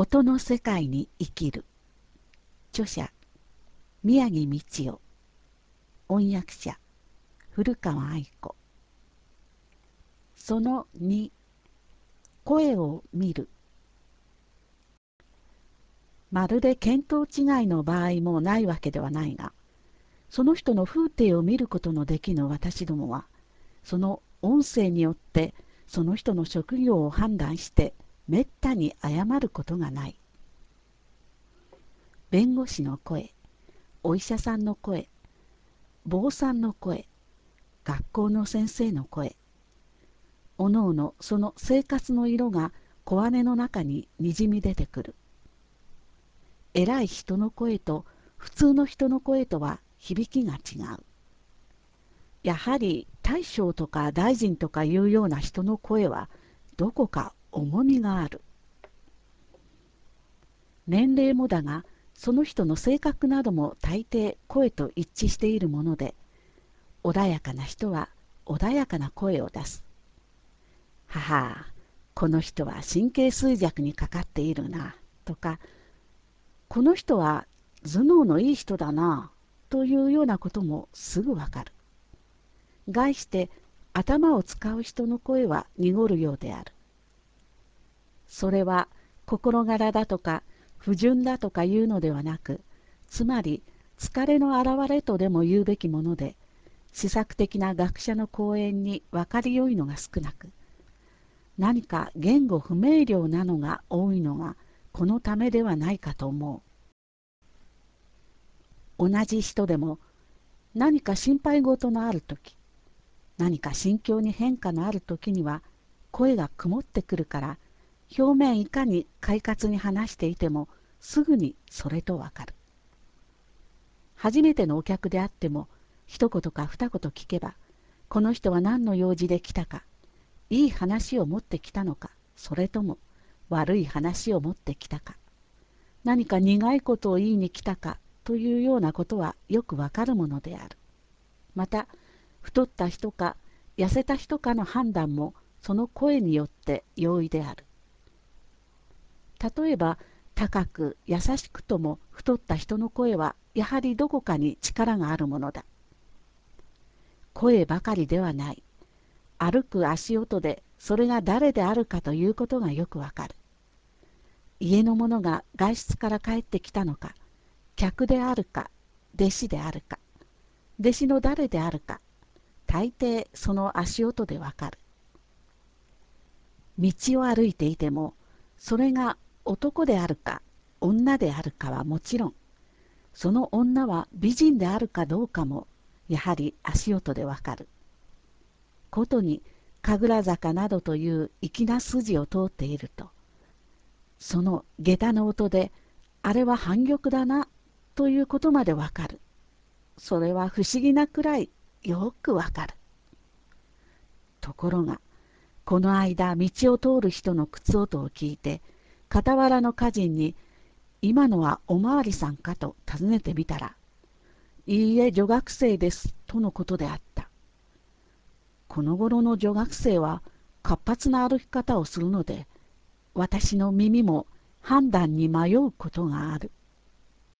音の世界に生きる。著者宮城道夫。翻訳者古川愛子。その2、声を見る。まるで見当違いの場合もないわけではないが、その人の風景を見ることのできぬ私どもは、その音声によってその人の職業を判断してめったに誤ることがない。弁護士の声、お医者さんの声、坊さんの声、学校の先生の声、おのおのその生活の色が小姉の中ににじみ出てくる。偉い人の声と普通の人の声とは響きが違う。やはり大将とか大臣とかいうような人の声はどこか重みがある。年齢もだが、その人の性格なども大抵声と一致しているもので、穏やかな人は穏やかな声を出す。はは、この人は神経衰弱にかかっているな、とか、この人は頭脳のいい人だな、というようなこともすぐわかる。概して頭を使う人の声は濁るようである。それは心柄だとか不純だとかいうのではなく、つまり疲れの表れとでも言うべきもので、思索的な学者の講演に分かりよいのが少なく、何か言語不明瞭なのが多いのがこのためではないかと思う。同じ人でも何か心配事のあるとき、何か心境に変化のあるときには声が曇ってくるから、表面いかに快活に話していてもすぐにそれとわかる。初めてのお客であっても一言か二言聞けば、この人は何の用事で来たか、いい話を持ってきたのか、それとも悪い話を持ってきたか、何か苦いことを言いに来たかというようなことはよくわかるものである。また太った人か痩せた人かの判断もその声によって容易である。例えば高く優しくとも太った人の声はやはりどこかに力があるものだ。声ばかりではない。歩く足音でそれが誰であるかということがよくわかる。家の者が外出から帰ってきたのか、客であるか、弟子であるか、弟子の誰であるか、大抵その足音でわかる。道を歩いていても、それが男であるか女であるかはもちろん、その女は美人であるかどうかもやはり足音でわかる。ことに神楽坂などという粋な筋を通っていると、その下駄の音であれは反玉だなということまでわかる。それは不思議なくらいよくわかる。ところがこの間道を通る人の靴音を聞いて、傍らの家人に今のはおまわりさんかと尋ねてみたら、いいえ女学生ですとのことであった。この頃の女学生は活発な歩き方をするので、私の耳も判断に迷うことがある。